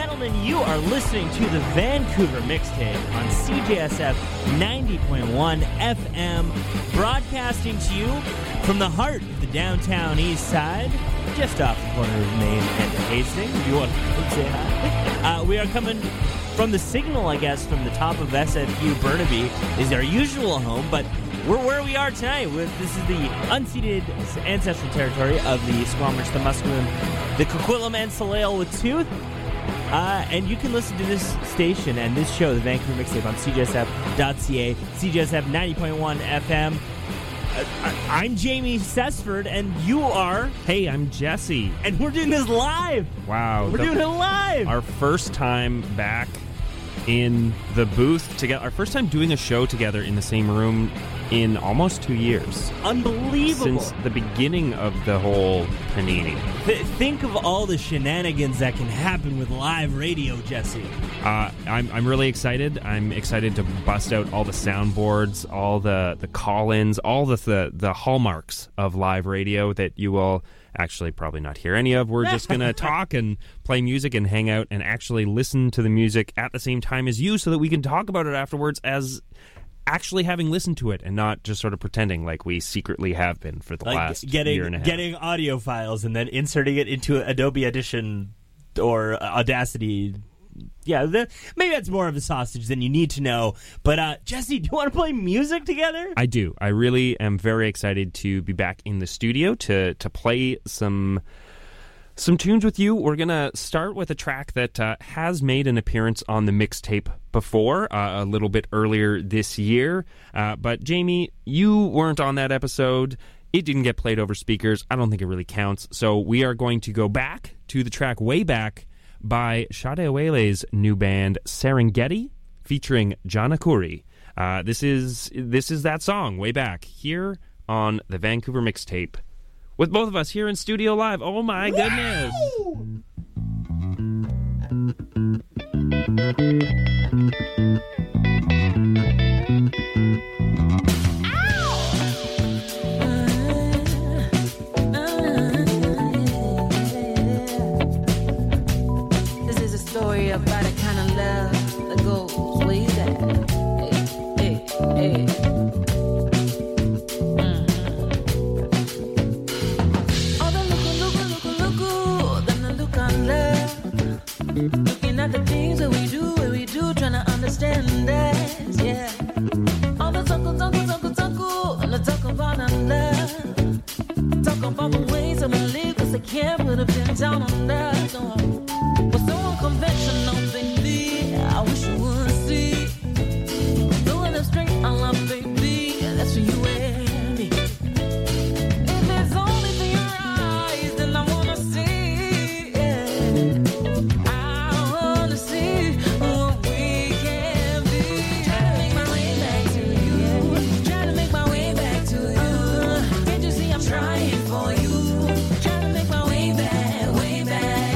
gentlemen, you are listening to the Vancouver Mixtape on CJSF 90.1 FM, broadcasting to you from the heart of the downtown east side, just off the corner of Main and Hastings, if you want to come say hi. We are coming from the signal, I guess, from the top of SFU. Burnaby is our usual home, but we're where we are tonight. This is the unceded ancestral territory of the Squamish, the Musqueam, the Coquitlam, and Tsleil-Waututh. And you can listen to this station and this show, the Vancouver Mixtape, on CJSF.ca, CJSF 90.1 FM. I'm Jamie Sesford, and you are... Hey, I'm Jesse. And we're doing this live! Wow. We're doing it live! Our first time back in the booth together. Our first time doing a show together in the same room in almost 2 years. Unbelievable. Since the beginning of the whole panini. Think of all the shenanigans that can happen with live radio, Jesse. I'm really excited. I'm excited to bust out all the soundboards, all the call-ins, all the hallmarks of live radio that you will actually probably not hear any of. We're just going to talk and play music and hang out and actually listen to the music at the same time as you so that we can talk about it afterwards as actually having listened to it and not just sort of pretending like we secretly have been for the last year and a half. Getting audio files and then inserting it into Adobe Audition or Audacity. Yeah, maybe that's more of a sausage than you need to know. But, Jesse, do you want to play music together? I do. I really am very excited to be back in the studio to play some tunes with you. We're going to start with a track that has made an appearance on the mixtape before, a little bit earlier this year. But, Jamie, you weren't on that episode. It didn't get played over speakers. I don't think it really counts. So we are going to go back to the track Way Back by Sade Awele's new band Serengeti, featuring Jana Kuri. This is that song, Way Back, here on the Vancouver Mixtape, with both of us here in studio live. Oh my goodness! Story about a kind of love that goes way back. Hey, hey, hey. Oh, the look, then the look on love. Looking at the things that we do, trying to understand that, yeah. All the talk, and the talk about our love. Talk about the ways that we live, 'cause they can't put a pin down on us, no. Conventional, baby, I wish you would see. Doing the straight on love, baby, that's for you and me. If it's only for your eyes, then I wanna see, yeah. I wanna see what we can be. Try to make my way back to you. Try to make my way back to you. Can't you see I'm trying for you? Try to make my way back, way back.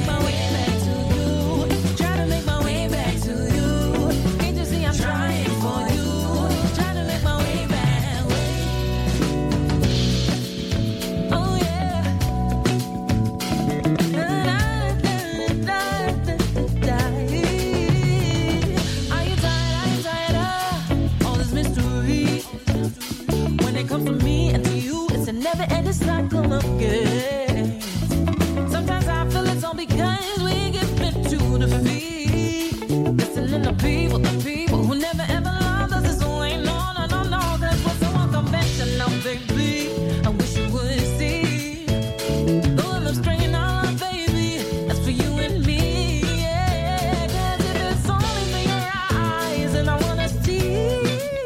Never-ending cycle of good. Sometimes I feel it's all because we get fit to defeat. Listening to people who never ever loved us this way. No, that's what's so unconventional, baby. I wish you would see. Though I'm straying on, baby, that's for you and me, yeah. 'Cause if it's only for your eyes, and I wanna see.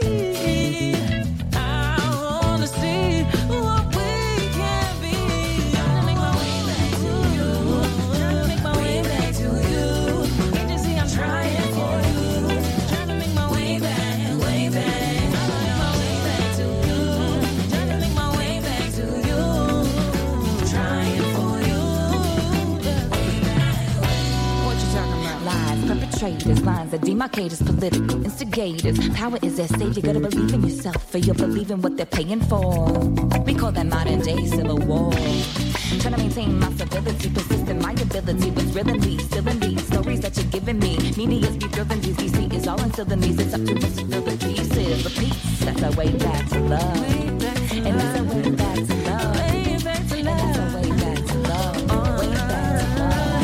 Traitors, lines that demarcate as political instigators. Power is at stake, you gotta believe in yourself, for you'll believe in what they're paying for. We call that modern day civil war. Trying to maintain my stability, persist in my ability, what's really still in these stories that you're giving me. Media's be thrilled and DCC is all until the knees. It's up to us to fill the pieces. The peace, that's our way back to love. And that's our way back to love. And that's our way back to love. Way back to love.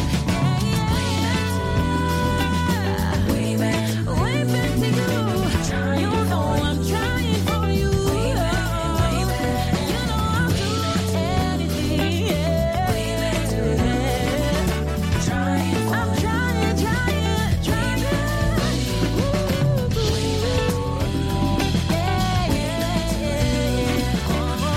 Way back to you. You know I'm trying for you. You know I'll do anything. I'm trying. Ooh.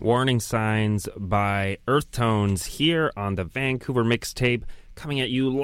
Warning Signs by Earth Tones here on the Vancouver Mixtape, coming at you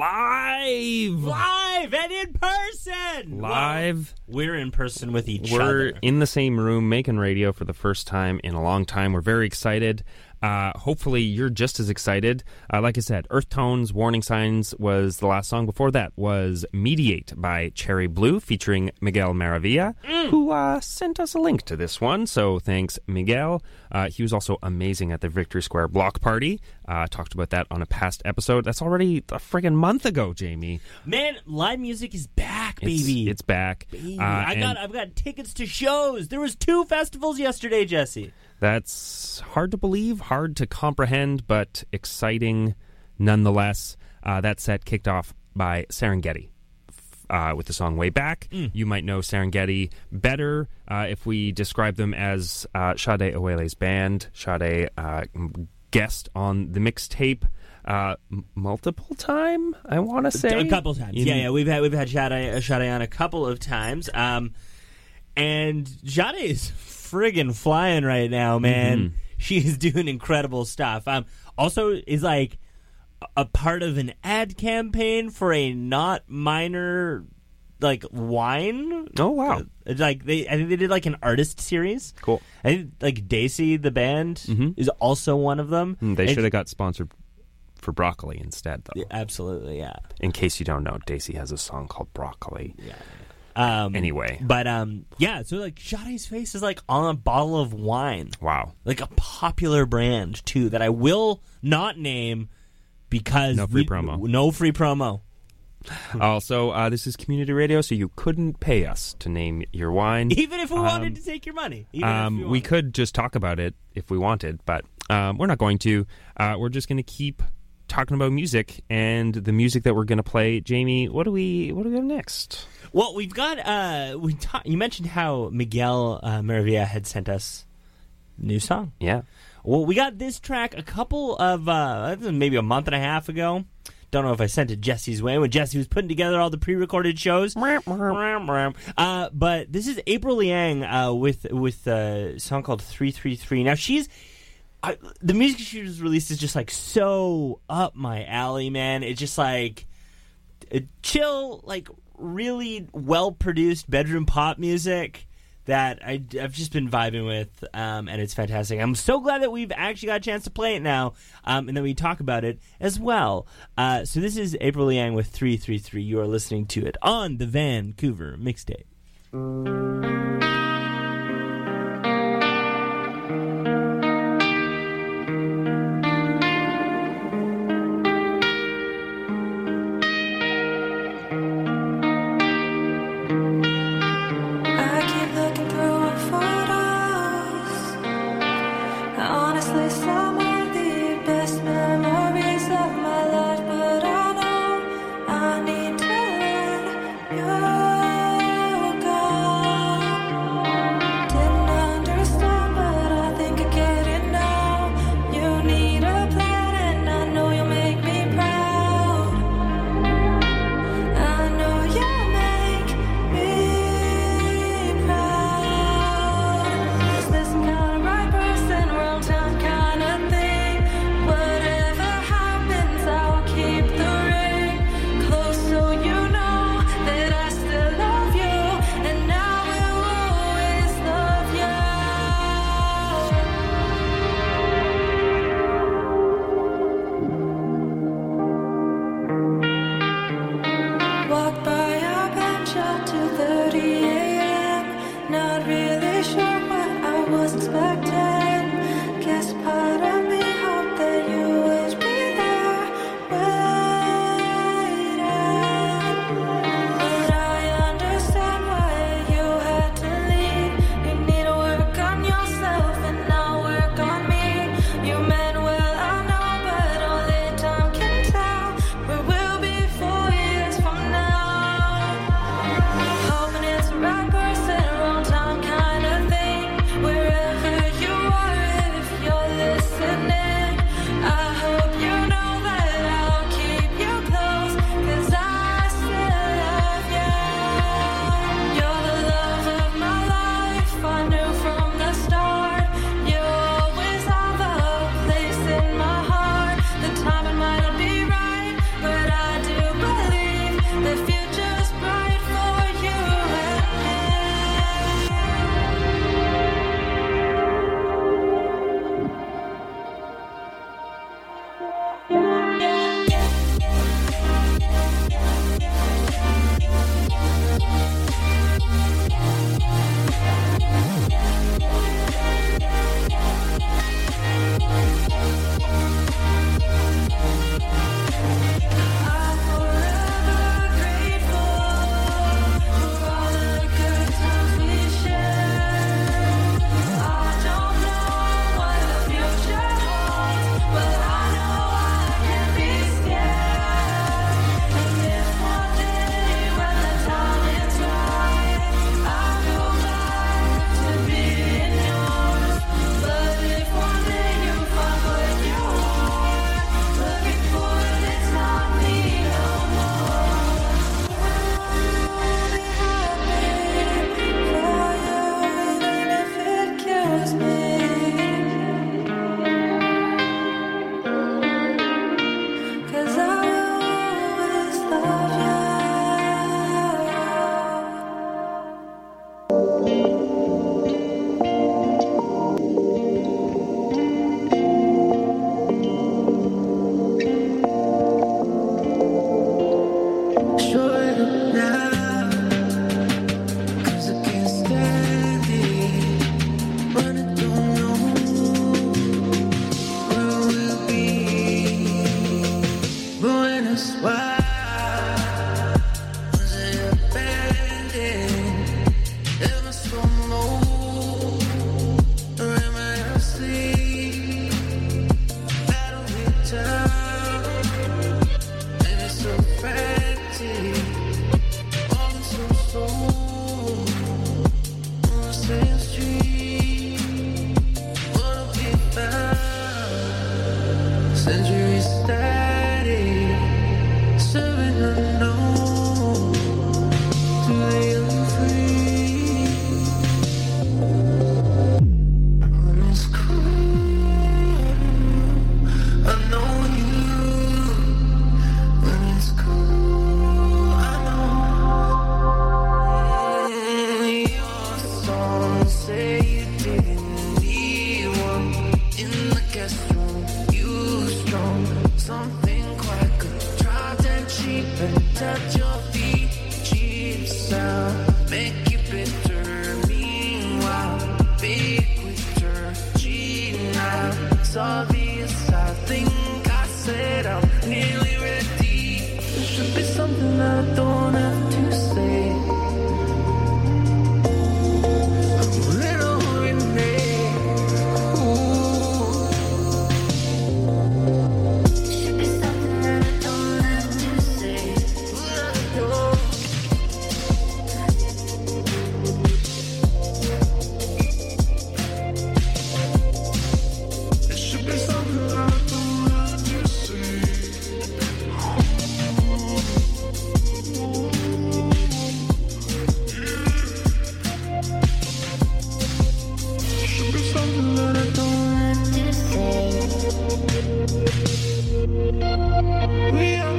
live and in person. Live. Well, we're in person with each other. We're in the same room making radio for the first time in a long time. We're very excited. Hopefully you're just as excited. Like I said, Earth Tones, Warning Signs was the last song. Before that was Mediate by Cherry Blue featuring Miguel Maravilla, who sent us a link to this one. So thanks, Miguel. He was also amazing at the Victory Square Block Party. Talked about that on a past episode. That's already a friggin' month ago, Jamie. Man, live music is back, baby. It's back. Baby. I've got tickets to shows. There was 2 festivals yesterday, Jesse. That's hard to believe, hard to comprehend, but exciting nonetheless. That set kicked off by Serengeti with the song Way Back. You might know Serengeti better if we describe them as Sade Awele's band. Sade guest on the mixtape multiple time, I want to say. A couple times. Yeah. We've had Sade on a couple of times. And Sade is friggin' flying right now, man. She is doing incredible stuff. Also is like a part of an ad campaign for a not minor like wine. Oh wow! I think they did like an artist series. Cool. I think like Daisy the band is also one of them. They should have got sponsored for Broccoli instead, though. Yeah, absolutely, yeah. In case you don't know, Daisy has a song called Broccoli. Yeah. Anyway. But, yeah, so, like, Sade's face is, like, on a bottle of wine. Wow. Like, a popular brand, too, that I will not name because... No free promo. No free promo. Also, this is community radio, so you couldn't pay us to name your wine. Even if we wanted to take your money. We could just talk about it if we wanted, but we're not going to. We're just going to keep talking about music, and the music that we're going to play. Jamie, what do we have next? Well, we've got you mentioned how Miguel Maravilla had sent us a new song. Yeah. Well, we got this track a couple of maybe a month and a half ago. Don't know if I sent it Jesse's way when Jesse was putting together all the pre-recorded shows. But this is April Liang with a song called 333. Now the music she just released is just like so up my alley, man. It's just like chill, like really well-produced bedroom pop music that I've just been vibing with, and it's fantastic. I'm so glad that we've actually got a chance to play it now, and that we talk about it as well. So this is April Liang with 333. You are listening to it on the Vancouver Mixtape. I need to let you go. think with Georgina. It's obvious, I think I said I'm nearly ready. There should be something that I don't have to say. I'm a little renegade. Should be something that I don't have to say. There should be something that I don't have to say. Should be something that I don't have to say. We are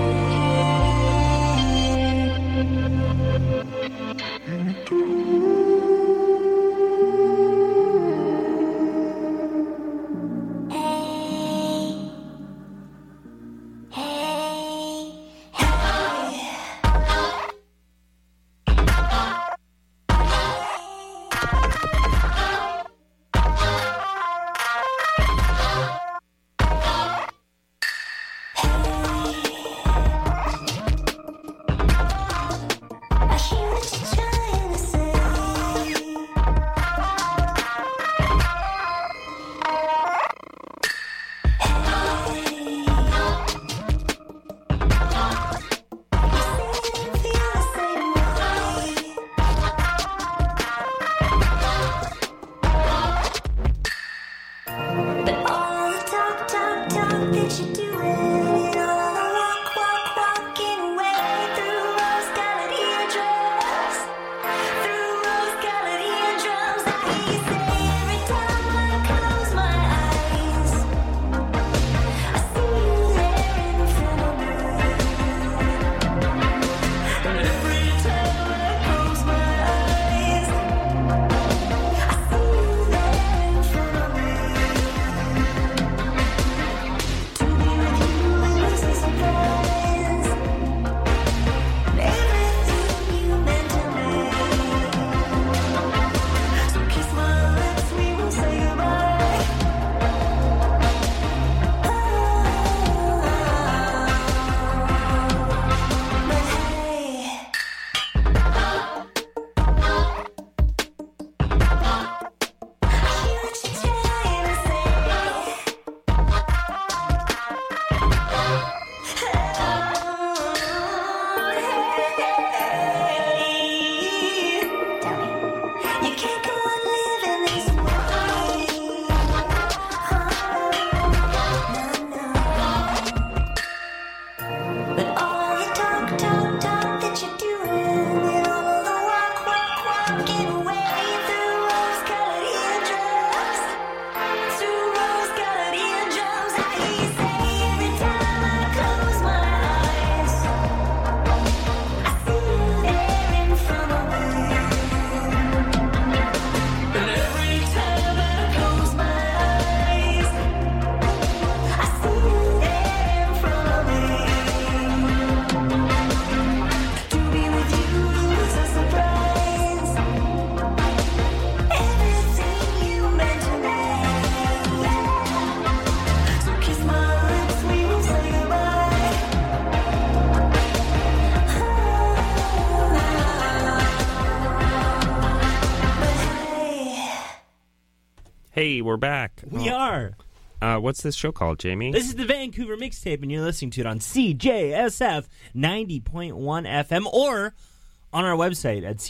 Hey, we're back. We are. What's this show called, Jamie? This is the Vancouver Mixtape, and you're listening to it on CJSF 90.1 FM or on our website at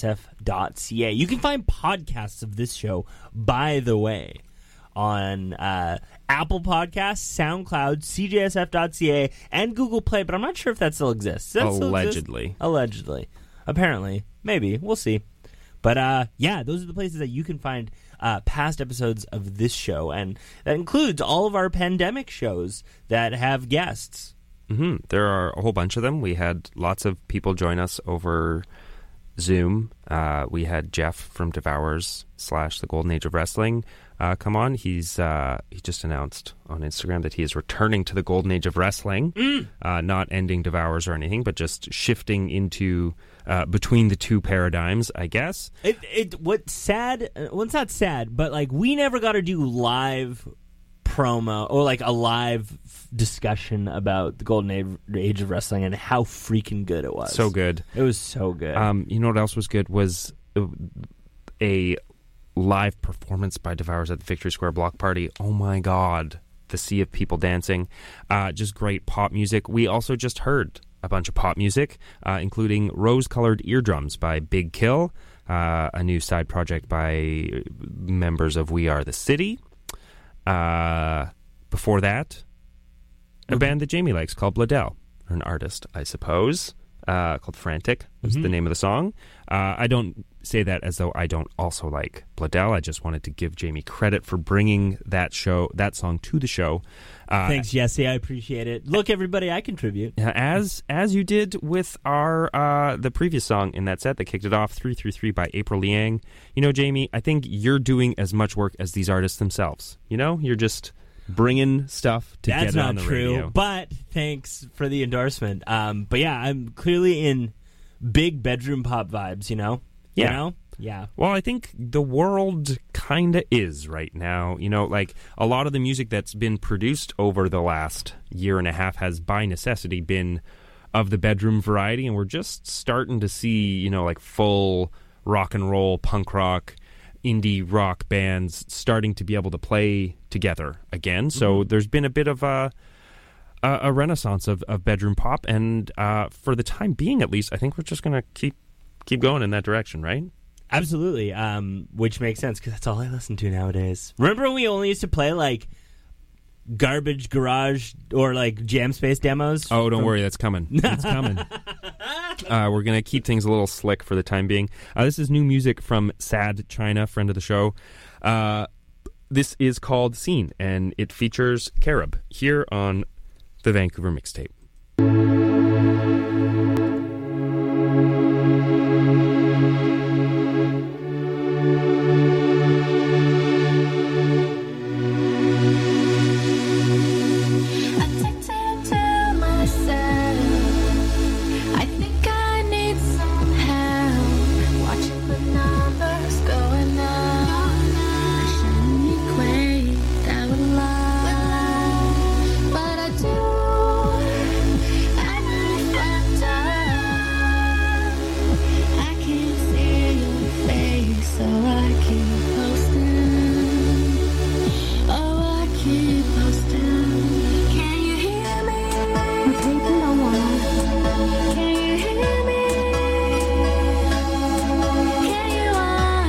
cjsf.ca. You can find podcasts of this show, by the way, on Apple Podcasts, SoundCloud, cjsf.ca, and Google Play, but I'm not sure if that still exists. Does that still exist? Allegedly. Apparently. Maybe. We'll see. But, yeah, those are the places that you can find past episodes of this show, and that includes all of our pandemic shows that have guests. Mm-hmm. There are a whole bunch of them. We had lots of people join us over Zoom. We had Jeff from Devours / The Golden Age of Wrestling come on. He just announced on Instagram that he is returning to the Golden Age of Wrestling, not ending Devours or anything, but just shifting into between the two paradigms, I guess. What's sad? Well, it's not sad, but like we never got to do live promo or like a live discussion about the Golden Age of Wrestling and how freaking good it was. So good. It was so good. You know what else was good was a live performance by Devours at the Victory Square Block Party. Oh my God. The sea of people dancing. Just great pop music. We also just heard a bunch of pop music, including Rose-Colored Eardrums by Big Kill, a new side project by members of We Are the City. Before that, a band that Jamie likes called Bladel, or an artist, I suppose, called Frantic was the name of the song. I don't say that as though I don't also like Bladel. I just wanted to give Jamie credit for bringing that song to the show. Thanks, Jesse. I appreciate it. Look, everybody, I contribute. As you did with our the previous song in that set that kicked it off, 333 by April Liang. You know, Jamie, I think you're doing as much work as these artists themselves. You know, you're just bringing stuff to get it on the radio. That's not true, but thanks for the endorsement. But yeah, I'm clearly in big bedroom pop vibes, you know? Yeah. You know? Yeah. Well, I think the world kind of is right now. You know, like a lot of the music that's been produced over the last year and a half has by necessity been of the bedroom variety, and we're just starting to see, you know, like full rock and roll, punk rock, indie rock bands starting to be able to play together again. So there's been a bit of a renaissance of bedroom pop, and for the time being, at least, I think we're just going to keep going in that direction, right? Absolutely, which makes sense because that's all I listen to nowadays. Remember when we only used to play like garbage garage or like jam space demos? Oh, don't worry, that's coming. It's coming. We're going to keep things a little slick for the time being. This is new music from Sad China, friend of the show. This is called Scene, and it features Carob here on the Vancouver Mixtape.